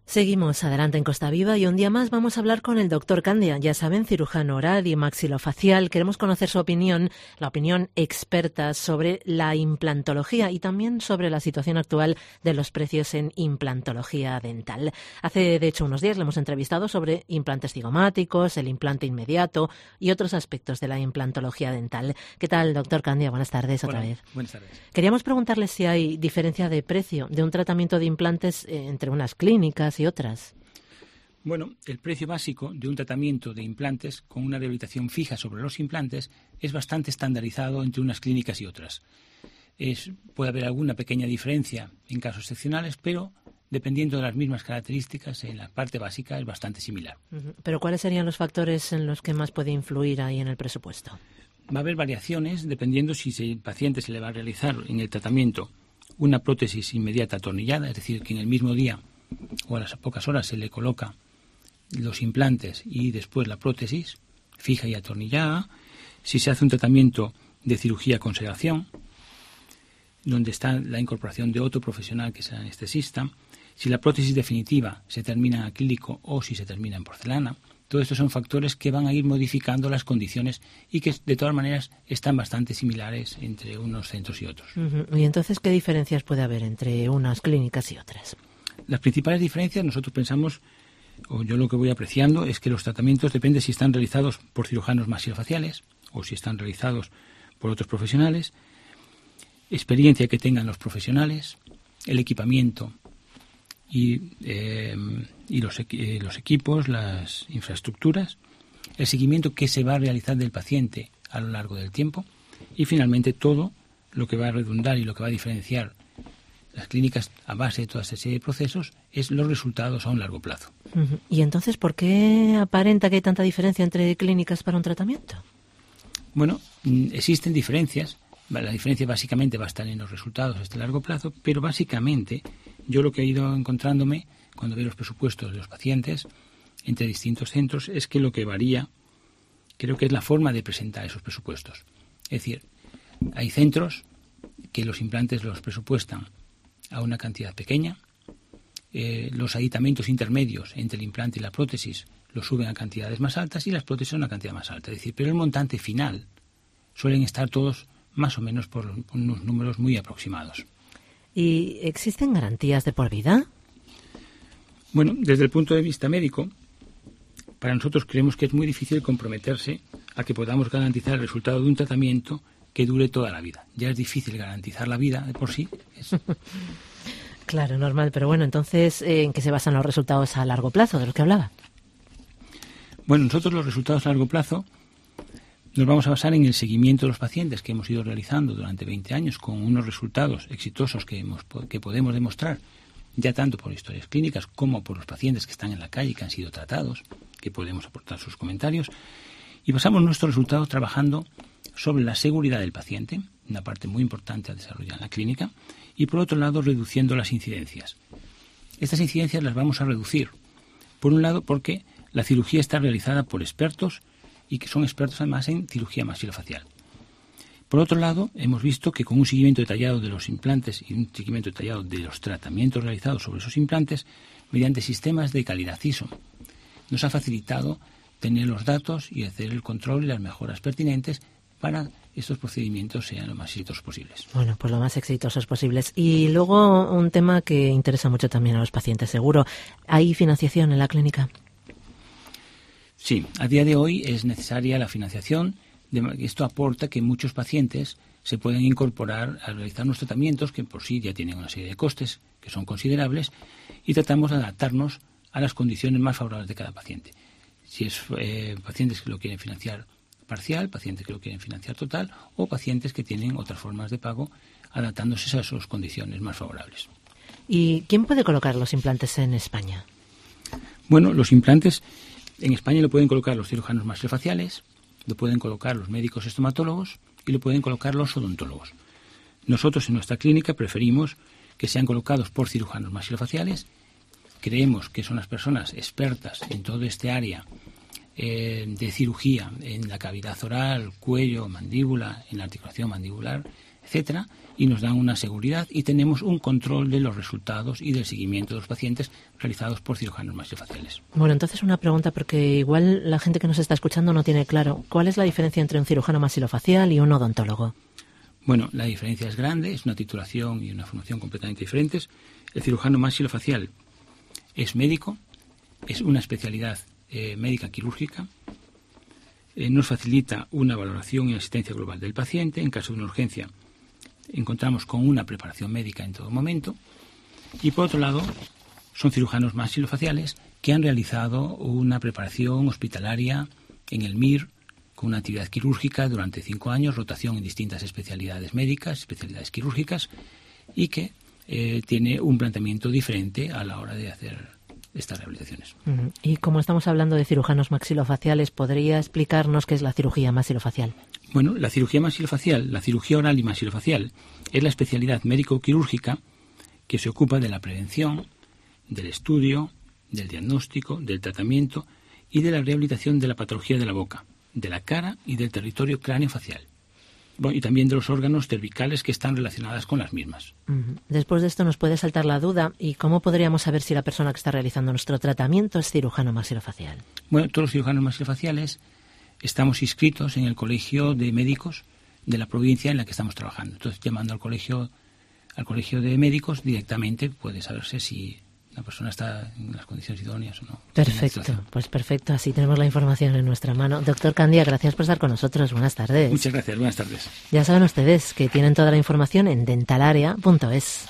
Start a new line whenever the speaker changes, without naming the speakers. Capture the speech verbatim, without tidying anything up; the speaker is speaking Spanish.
Seguimos adelante en Costa Viva y un día más vamos a hablar con el doctor Candia, ya saben, cirujano oral y maxilofacial. Queremos conocer su opinión, la opinión experta sobre la implantología y también sobre la situación actual de los precios en implantología dental. Hace, de hecho, unos días le hemos entrevistado sobre implantes cigomáticos, el implante inmediato y otros aspectos de la implantología dental. ¿Qué tal, doctor Candia? Buenas tardes otra
Hola,
vez.
Buenas tardes.
Queríamos preguntarle si hay diferencia de precio de un tratamiento de implantes eh, entre unas clínicas y otras.
Bueno, el precio básico de un tratamiento de implantes con una rehabilitación fija sobre los implantes es bastante estandarizado entre unas clínicas y otras. Es, puede haber alguna pequeña diferencia en casos excepcionales, pero dependiendo de las mismas características, en la parte básica es bastante similar.
Uh-huh. ¿Pero cuáles serían los factores en los que más puede influir ahí en el presupuesto?
Va a haber variaciones dependiendo si el paciente se le va a realizar en el tratamiento una prótesis inmediata atornillada, es decir, que en el mismo día o a las pocas horas se le coloca los implantes y después la prótesis fija y atornillada. Si se hace un tratamiento de cirugía con sedación, donde está la incorporación de otro profesional que sea anestesista, si la prótesis definitiva se termina en acrílico o si se termina en porcelana. Todo esto son factores que van a ir modificando las condiciones y que de todas maneras están bastante similares entre unos centros y otros.
Uh-huh. ¿Y entonces qué diferencias puede haber entre unas clínicas y otras?
Las principales diferencias, nosotros pensamos, o yo lo que voy apreciando, es que los tratamientos depende si están realizados por cirujanos maxilofaciales o si están realizados por otros profesionales, experiencia que tengan los profesionales, el equipamiento y, eh, y los, eh, los equipos, las infraestructuras, el seguimiento que se va a realizar del paciente a lo largo del tiempo y finalmente todo lo que va a redundar y lo que va a diferenciar las clínicas a base de toda esta serie de procesos es los resultados a un largo plazo.
Uh-huh. ¿Y entonces por qué aparenta que hay tanta diferencia entre clínicas para un tratamiento?
Bueno, existen diferencias. La diferencia básicamente va a estar en los resultados a este largo plazo, pero básicamente yo lo que he ido encontrándome cuando veo los presupuestos de los pacientes entre distintos centros es que lo que varía creo que es la forma de presentar esos presupuestos. Es decir, hay centros que los implantes los presupuestan a una cantidad pequeña, eh, los aditamentos intermedios entre el implante y la prótesis los suben a cantidades más altas y las prótesis a una cantidad más alta. Es decir, pero el montante final suelen estar todos más o menos por unos números muy aproximados.
¿Y existen garantías de por vida?
Bueno, desde el punto de vista médico, para nosotros creemos que es muy difícil comprometerse a que podamos garantizar el resultado de un tratamiento que dure toda la vida. Ya es difícil garantizar la vida de por sí. Es...
Claro, normal, pero bueno, entonces, ¿en qué se basan los resultados a largo plazo de los que hablaba?
Bueno, nosotros los resultados a largo plazo nos vamos a basar en el seguimiento de los pacientes que hemos ido realizando durante veinte años con unos resultados exitosos que, hemos, que podemos demostrar ya tanto por historias clínicas como por los pacientes que están en la calle y que han sido tratados, que podemos aportar sus comentarios, y basamos nuestros resultados trabajando sobre la seguridad del paciente, una parte muy importante a desarrollar en la clínica, y por otro lado reduciendo las incidencias. Estas incidencias las vamos a reducir, por un lado porque la cirugía está realizada por expertos y que son expertos además en cirugía maxilofacial. Por otro lado, hemos visto que con un seguimiento detallado de los implantes y un seguimiento detallado de los tratamientos realizados sobre esos implantes, mediante sistemas de calidad I S O, nos ha facilitado tener los datos y hacer el control y las mejoras pertinentes para estos procedimientos sean lo más exitosos posibles.
Bueno, pues lo más exitosos posibles. Y luego un tema que interesa mucho también a los pacientes, seguro. ¿Hay financiación en la clínica?
Sí, a día de hoy es necesaria la financiación. Esto aporta que muchos pacientes se pueden incorporar a realizar unos tratamientos que por sí ya tienen una serie de costes que son considerables y tratamos de adaptarnos a las condiciones más favorables de cada paciente. Si es eh, pacientes que lo quieren financiar parcial, pacientes que lo quieren financiar total o pacientes que tienen otras formas de pago adaptándose a sus condiciones más favorables.
¿Y quién puede colocar los implantes en España?
Bueno, los implantes en España lo pueden colocar los cirujanos maxilofaciales, lo pueden colocar los médicos estomatólogos y lo pueden colocar los odontólogos. Nosotros en nuestra clínica preferimos que sean colocados por cirujanos maxilofaciales. Creemos que son las personas expertas en todo este área eh, de cirugía, en la cavidad oral, cuello, mandíbula, en la articulación mandibular, etcétera, y nos dan una seguridad y tenemos un control de los resultados y del seguimiento de los pacientes realizados por cirujanos maxilofaciales.
Bueno, entonces una pregunta, porque igual la gente que nos está escuchando no tiene claro. ¿Cuál es la diferencia entre un cirujano maxilofacial y un odontólogo?
Bueno, la diferencia es grande, es una titulación y una formación completamente diferentes. El cirujano maxilofacial es médico, es una especialidad eh, médica quirúrgica, eh, nos facilita una valoración y asistencia global del paciente. En caso de una urgencia, encontramos con una preparación médica en todo momento. Y por otro lado, son cirujanos maxilofaciales que han realizado una preparación hospitalaria en el M I R con una actividad quirúrgica durante cinco años, rotación en distintas especialidades médicas, especialidades quirúrgicas, y que eh, tiene un planteamiento diferente a la hora de hacer estas rehabilitaciones.
Uh-huh. Y como estamos hablando de cirujanos maxilofaciales, ¿podría explicarnos qué es la cirugía maxilofacial?
Bueno, la cirugía maxilofacial, la cirugía oral y maxilofacial, es la especialidad médico-quirúrgica que se ocupa de la prevención, del estudio, del diagnóstico, del tratamiento y de la rehabilitación de la patología de la boca, de la cara y del territorio craneofacial. Bueno, y también de los órganos cervicales que están relacionadas con las mismas.
Uh-huh. Después de esto nos puede saltar la duda, ¿y cómo podríamos saber si la persona que está realizando nuestro tratamiento es cirujano maxilofacial?
Bueno, todos los cirujanos maxilofaciales estamos inscritos en el colegio de médicos de la provincia en la que estamos trabajando. Entonces, llamando al colegio, al colegio de médicos directamente puede saberse si la persona está en las condiciones idóneas o no.
Perfecto, pues perfecto. Así tenemos la información en nuestra mano. Doctor Candia, gracias por estar con nosotros. Buenas tardes.
Muchas gracias. Buenas tardes.
Ya saben ustedes que tienen toda la información en dentalarea punto es.